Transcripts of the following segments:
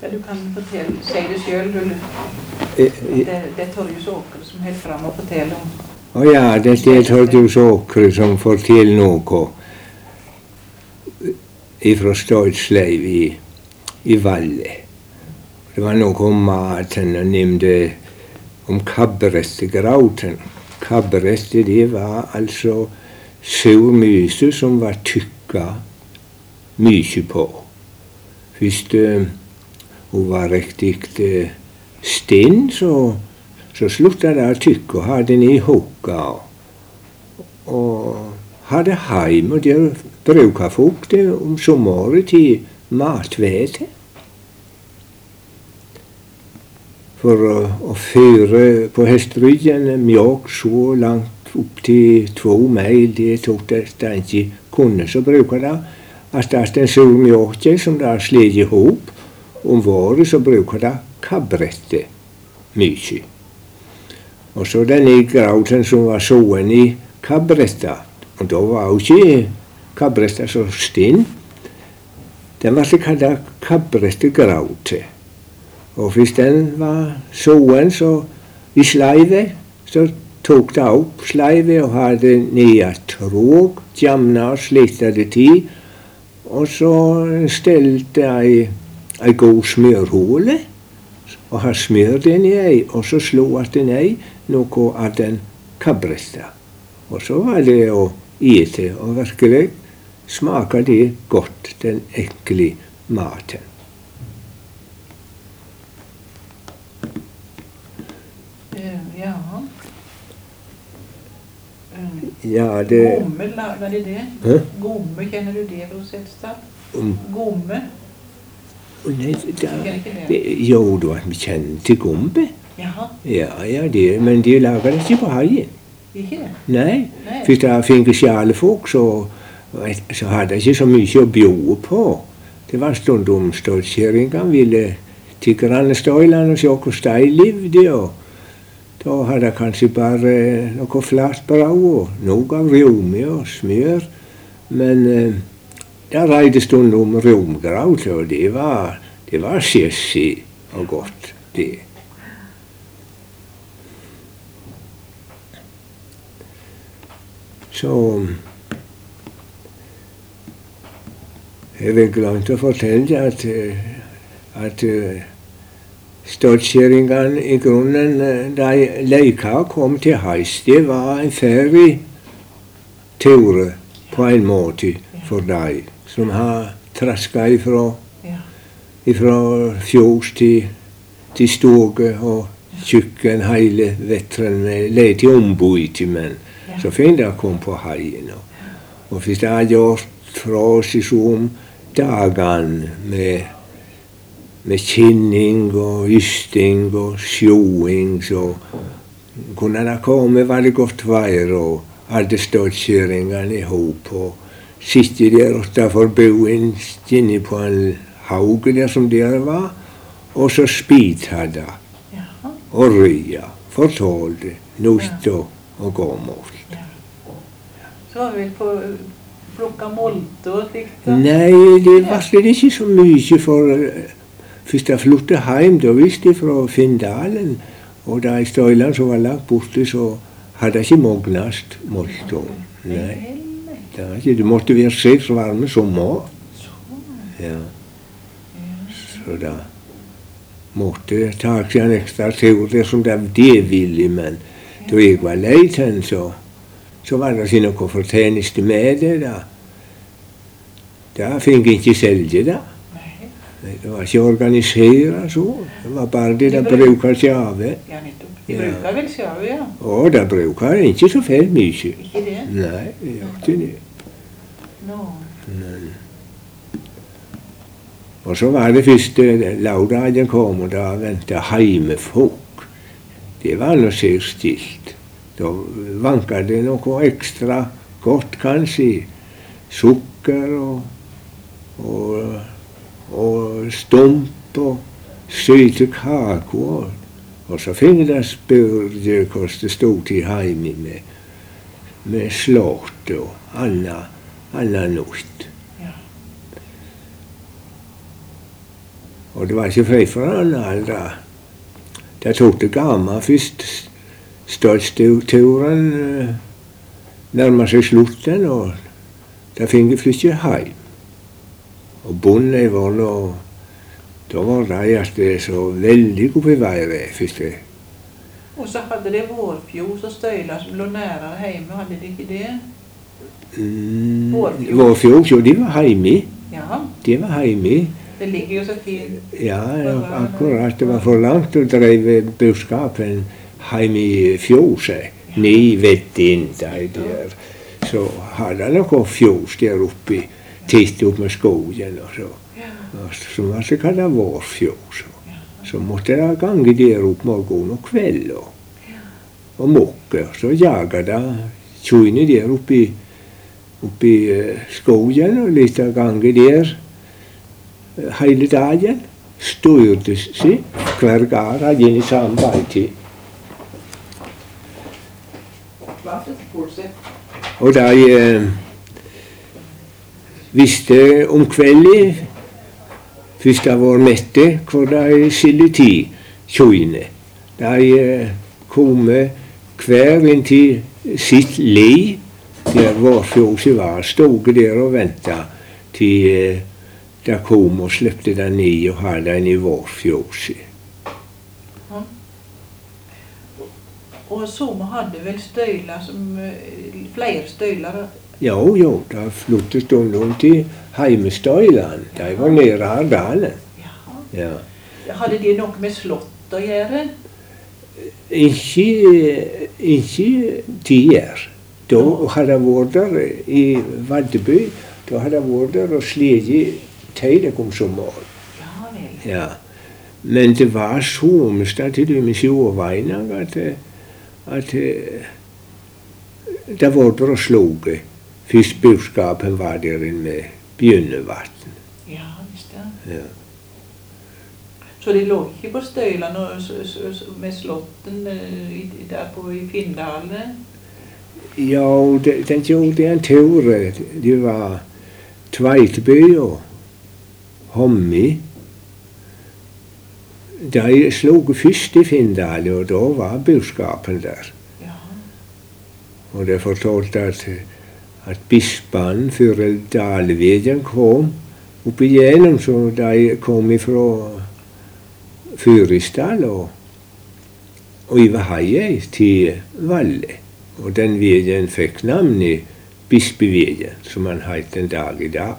Ja, du kan fortelle, si det selv, det er Torjus Åkre som helt frem og forteller om. Ja, det er Torjus Åkre som forteller noe ifra Stadsleiv i Valle. Det var noe om maten, og nevnte om kabberettegrauten. Kabberette, det var altså sur myse som var tykka mye på. Først hun var riktig stinn, så sluttet det å tykke og hadde den i hokka. Og hadde heim, og der bruker folk det om sommeren til matvete. For å føre på hestryggen mjølk så langt opp til 2 mil, det tok det ikke kunne, så bruker det at den sur mjølken som det er slet i hop om våren, så bruker det kabbrette mye. Og så denne grauten som var såen i kabbretta, og da var jo ikke kabbretta så stinn, den var så kallet kabrettegraute. Og hvis den var såen, så i sleivet, så tok det opp sleivet og hadde nye tråg, jamna og slikte det til, og så stelte ei god smørhåle, og har smør den i ei, og så slo at den ei noe av den kabresta. Og så var det å ete, og virkelig smaker det godt, den ekle maten. Ja, det... Gomme, var det det? Hæ? Gomme, kjenner du det fra Setstad? Gomme? Nei, jo, da vi kjenner til gombe. Jaha. Ja, det, men de lager det ikke på haien. Ikke det? Nei, hvis det finnes sjalefolk, så hadde jeg ikke så mye å bjode på. Det var stund om stålkjøringen ville til grannestøylene og se hvordan de levde, og da hadde jeg kanskje bare noe flatbrød og noe av rjome og smør. Men det reide stund om rjomgraut, og det var skjessig og godt, det. Så jeg vil glemt å fortelle at stadskjæringene i grunnen, de leika kom til heis. Det var en ferdig tur på en måte for dem, som har trasket ifra fjords til stoge og kjøkken hele vetteren med leit i ombud, men så fint det kom på heien. Og hvis det har gjort fra oss om dagene med kinning og ysting og sjoing, så kunne det komme veldig godt vær og alle stadskjæringene i hop. Og sitte der utenfor byen, inne på en hauge der som der var, og så spita det, og rya, fortalte, nutt og gammelt. Så var vi på plukka molte og slikt? Nei, det var slett ikke så mye for... Først jeg flyttet hjem, da visste jeg fra Finndalen, og da i støylene som var lagt borte, så hadde jeg ikke mognast molto. Nei, det måtte være 6 varme som mat. Ja. Så da måtte jeg ta seg en ekstra tur der som det ville, men da jeg var leiten, så var det ikke noe fortjeneste med det da. Da fikk jeg ikke selge det. Det var ikke organiseret så. Det var bare det de bruker sjave. Ja, nettopp. De bruker vel sjave, ja. Og de bruker ikke så fælt mye. Ikke det? Nei, det gjør ikke det. Nå. Og så var det første lørdagen kom, og da ventet heimefolk. Det var noe så stilt. Da vanket det noe ekstra godt, kanskje. Sukker og stump og søte kaker. Og så fikk jeg spørre hvordan det stod til hjemme med slått og annet nytt. Og det var ikke fri for han aldri. Det tok det gammel først. Stadsturen nærmet seg slutten, og da fikk jeg flytte hjem. Og bonden var nå, da var det at det så veldig god på været først. Og så hadde det vårfjos og støyler som lå nære hjemme, hadde de ikke det? Vårfjos, jo, de var hjemme. Ja. De var hjemme. Det ligger jo så fint. Ja, akkurat. Det var for langt å drive buskapen hjemme i fjoset. Ni vet inn der. Så hadde han noe fjos der oppe, titt opp med skogen og så. Som var så kallet vårfjos. Så måtte jeg gange der opp morgen og kveld og mokke. Så jaget jeg tjøyne der oppe i skogen og litt av gange der. Hele dagen styrte seg hver gang hadde inn i samme veitid. Og da jeg visste om kvelden, først jeg var mette, hvor de skille tid, tjøyne. Da jeg kom hver inn til sitt li, der vårfjoset var, stod der og ventet til da kom og slepte den ned og hadde den i vårfjoset. Og så hadde vel støyler flere støyler? Jo, da flyttet stundom til heimestøylene. De var nede av dalen. Ja. Hadde de noe med slott å gjøre? Ikke tider. Da hadde jeg vært der i Vaddeby. Da hadde jeg vært der og sliget til det kom som mål. Ja vel. Ja. Men det var så omstått til det med sjåveiene at det var der og slog. Først budskapen var der med bjørnevatten. Ja, visst det. Ja. Så de lå ikke på støylene med slotten der i Finndalen? Ja, den gjorde en tur. Det var Tveiteby og Hommi. De slog først i Finndalen, og da var budskapen der. Ja. Og det fortalte at bispene før dalveden kom opp igjennom, så de kom fra Fyrisdal og Ivar Heie til Valle. Og den veden fikk navnet Bispeveden, som han heit en dag i dag.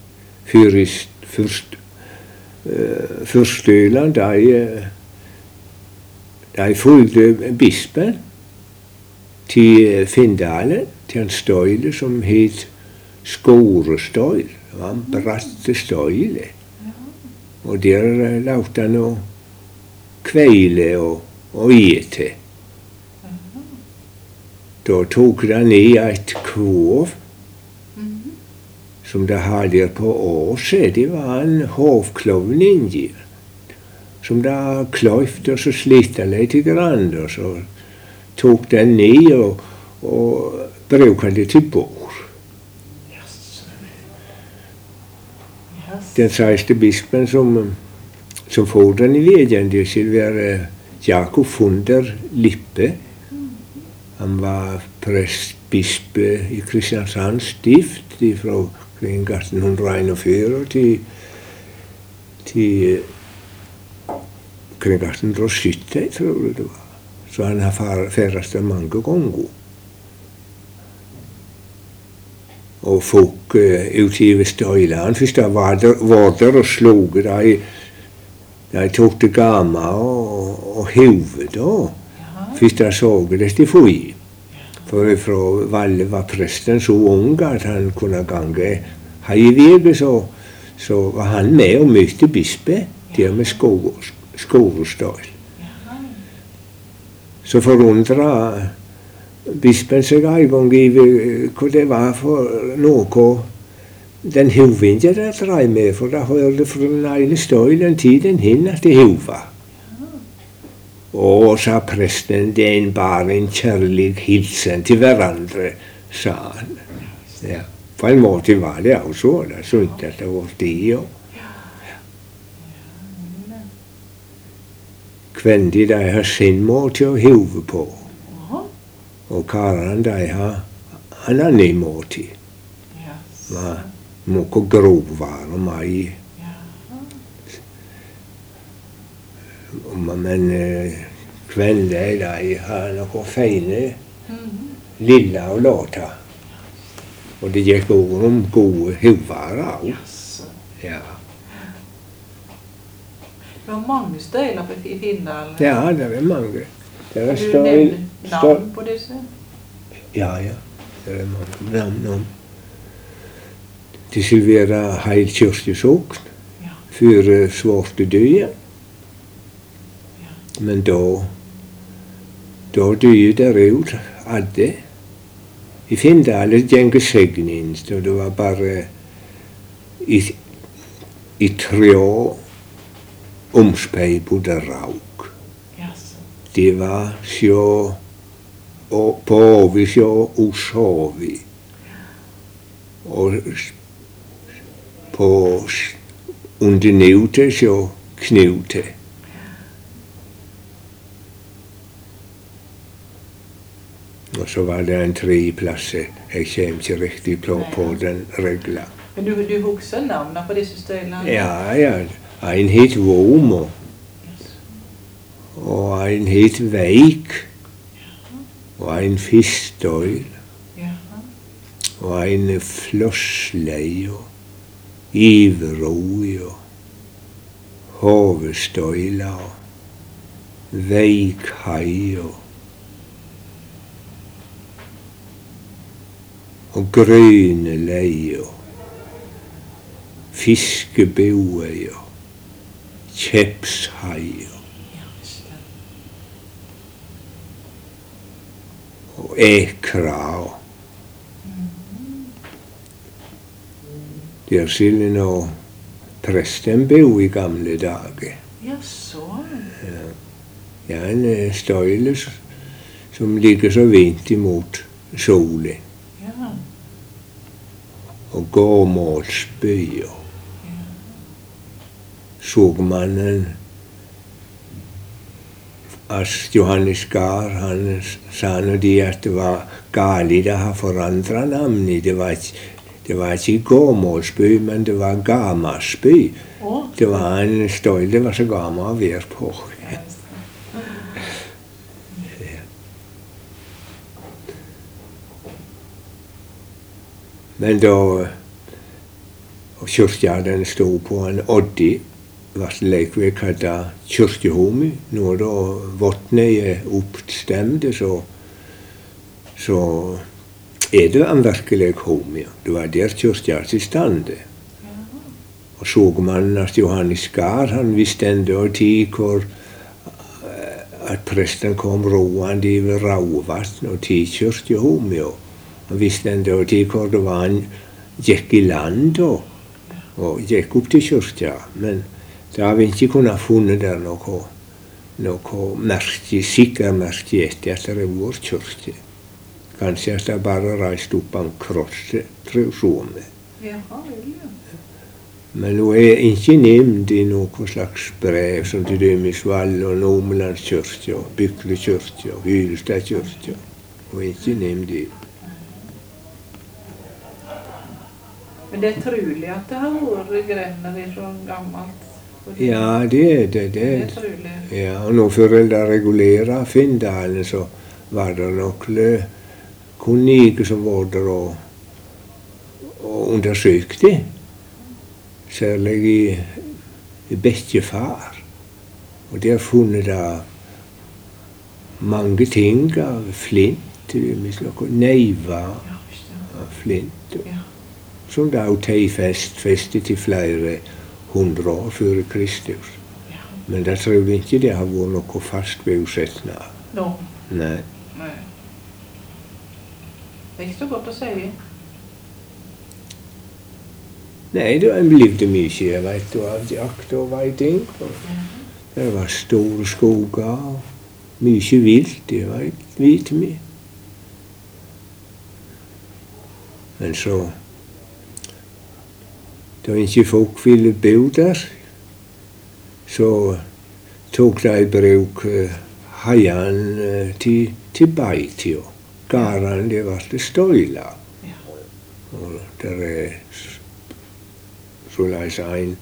Førstøyland, de fulgte bispen til Finndalen, til en støyle som het Skorestøyl. Det var en bratte støyle. Og der lagde han å kveile og ete. Da tok de ned et kvov som de hadde der på åset. Det var en hovklovning der, som de kløyfte og så slitte litt grann, og så tok den ned og brukte det til bord. Den siste bispen som får den i veden, det skulle være Jakob Funder Lippe. Han var prestbispe i Kristiansand stift fra kring 1841 til kring 1870, tror jeg det var. Så han har færrest mange ganger. Og folk ute i Støyland, først da var der og slog de tok det gamle og hovedet da. Først da så det til fui. For fra Valle var presten så ung at han kunne gange heiveget, så var han med og møtte bispe der med Skorestøyl. Så forundret bispen seg en gang i hva det var for noe den hoven jeg drev med, for da hørte fra den ene støylen tiden hin at det hova. Og sa presten, det er bare en kjærlig hilsen til hverandre, sa han. Ja. På en måte var det også, det er sunt at det var det, jo. kvendig de har sin måte å hive på. Jaha. Og karene de har en annen måte. Jaså. Noe grovere meg. Jaha. Men kvendige de har noe fine Mhm. lilla å låta. Og det gikk ord om gode huvere òg. Jaså. Ja. Det var mange støyler i Finndal. Ja, det er mange. Det er Kan du støy, nevne navn på disse? Ja, det er mange navn om. De silverer heil kyrkjesokn Ja. for svarte døye. Ja. Men da døde det ut alle. I Finndal gikk segninst, og det var bare i 3 omspei bodde rauk. Jaså. Det var sjå og på ovi sjå og sovi. Og på under nute sjå knute. Og så var det en 3 plasser. Jeg kommer ikke riktig på den regla. Men du husker navnene på disse støylene? Ja. En het Vomo, Jaså. og en het Veik, og en Fiskdøyl, Jaha. og en Flosslei, og Iveroi, og Hovestøyla, og Veikhei, og Grønelei, og Fiskebøei, og Kjepshei, og Ekra. Der skulle nå presten bo i gamle dager. Jaså. Ja, en støyle som ligger så vint imot solen. Ja. Og gåmålsby. Sogmannen Johannes Gahr, han sa nå de at det var galt å ha forandret navnet. Det var ikke Gåmålsby, men det var Gamasby. Å. Det var en støyl det var så gammel å være på. Men da kyrkja den stod på en oddi, ble likevel kalt kyrkjehomi. Når da vatnet er oppstemt, så er det en virkelig homi. Det var der kyrkja til stande. Og sogmannen Johannes Gahr, han visste enda tid hvor at presten kom roende over Rauvatn og til kyrkjehomi. Han visste enda tid hvor det var en gikk i land og gikk opp til kyrkja. Men da har vi ikke kunnet funnet der noe merke, sikker merke etter at det var kyrkje. Kanskje at det bare reiste opp en krosse, tror vi. Jaha, vel, ja. Men hun er ikke nevnt i noe slags brev, som til dømes Vall og Nomelandskyrkja, Byklekyrkja, Hylestadkyrkja. Hun er ikke nevnt i. Men det er trolig at det har vært grender så gammelt. Ja, det er det. Det er trolig. Ja, og nå før de regulerer Finndalen, så var det noen kunnige som var der og undersøkte. Særlig i Bekkefar. Og der funnet det mange ting av flint, neiver av flint. Ja. Som da festet til flere 100 år før Kristus. Ja. Men det tror jeg ikke det har vært noe fast bosetning. Nå. Nei. Nei. Det er ikke så godt å si. Nei, det levde mye, jeg vet, av jakt og veiting. Det var store skoger og mye vilt, jeg vet mye. Men så, da ikke folk ville bo der, så tog de i bruk hajan till Baitio. Garan det var det støyla. Ja. Og der såleis en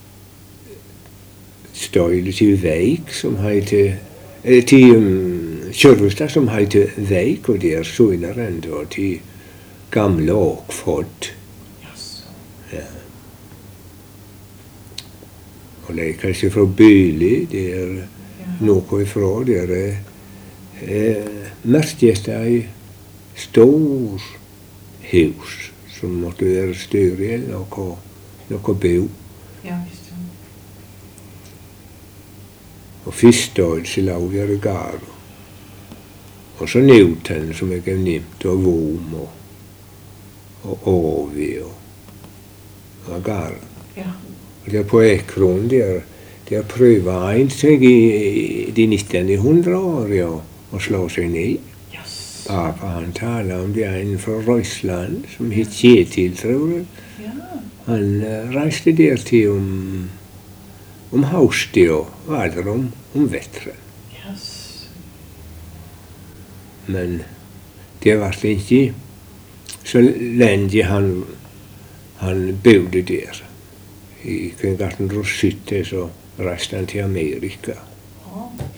støyle til veik som heter til Kjørvestad som heter veik, og det søynaren da til gamle Åkford. Yes. Ja. Og det kanskje fra Byli, det noe ifra, det mest ei stor hus som måtte være større enn noe bo. Ja, visst. Og Fistøyelse lag der i gard. Og så Newton som jeg har nevnt, og Vom og Åvi og gard. Ja. Og der på Ekron, der prøver en seg i de 1900-årene å slå seg ned. Yes. Pappa han taler om det en fra Røysland som het Kjetil, tror jeg. Ja. Han reiste der til om haustid og var der om vetteren. Yes. Men det var ikke så lenge han bodde der. I 1870 så reiste han til Amerika. Ja.